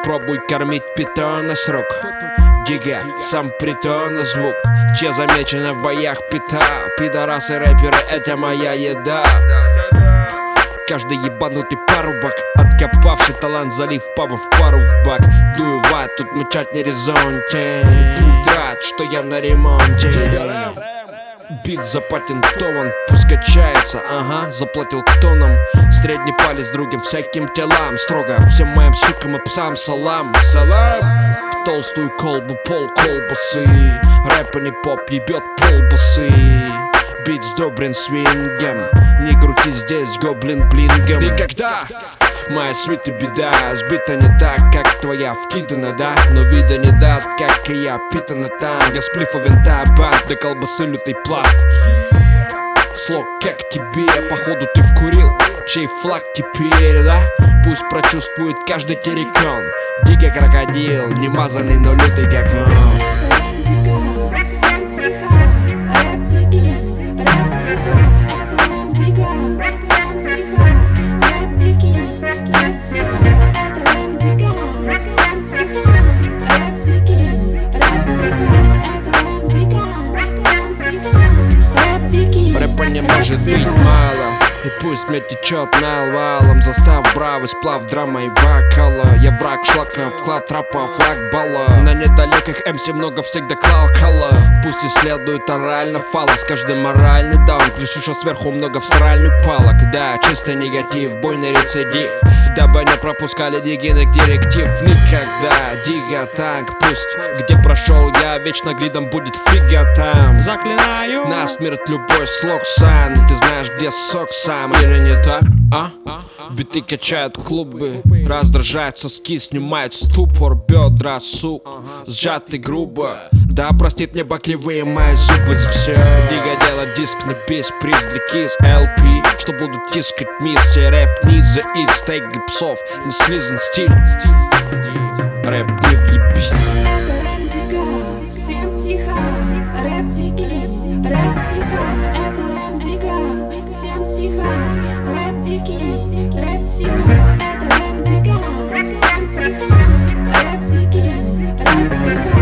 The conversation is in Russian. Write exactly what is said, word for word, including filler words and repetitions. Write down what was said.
Попробуй кормить питона с рук. Дига, сам притона звук. Че замечено в боях пита. Пидорасы рэперы, это моя еда. Каждый ебанутый парубок, откопавший талант, залив пабов в пару в бак. Дую ват, тут мычать не резонте. Будь рад, что я на ремонте. Бит запатентован, пусть качается, ага, заплатил кто нам. Средний палец другим всяким телам. Строго всем моим сукам и псам салам. Салам. В толстую колбу пол колбасы. Рэпа не поп, ебет полбасы. Бит сдобрен свингом. Не крути здесь гоблин блингом. И когда моя свита беда, сбита не так, как твоя вкидана, да? Но вида не даст, как и я, питана там. Я сплифа винта, бант, до колбасы лютый пласт. Слог как тебе, походу ты вкурил. Чей флаг теперь, да? Пусть прочувствует каждый террикон. Дига крокодил, не мазанный, но лютый как он. Рэпа не может быть мало, и пусть мне течет налвалом. Застав бравый сплав, драма и вокала. Я враг шлака, вклад трапа, флаг балла. На недалеких эм си много всегда клалкала. Пусть исследует орально фалос, каждый моральный даун. Плюс еще сверху много всральных палок. Да, чисто негатив, бойный рецидив. Дабы не пропускали дигинок директив. Никогда, дига танк, пусть где прошел я, вечно гридом будет фига там. Заклинаю на смерть любой слог сан. Ты знаешь, где сок сам, или не так, а? Биты качают клубы, раздражают соски, снимают ступор. Бедра, сук, сжаты грубо. Да простит мне баклевые мои зубы за все. Дига делает диск на бис, приз для кис, эл пи. Что будут тискать миссия, рэп низа и стейк для псов. Не слизан стиль, рэп не въебись. Всем тихо, рэп дикий, рэп психо. Это рэп дига, всем тихо, рэп дикий, рэп психо. Это рэп дига, всем тихо, рэп дикий, рэп психо.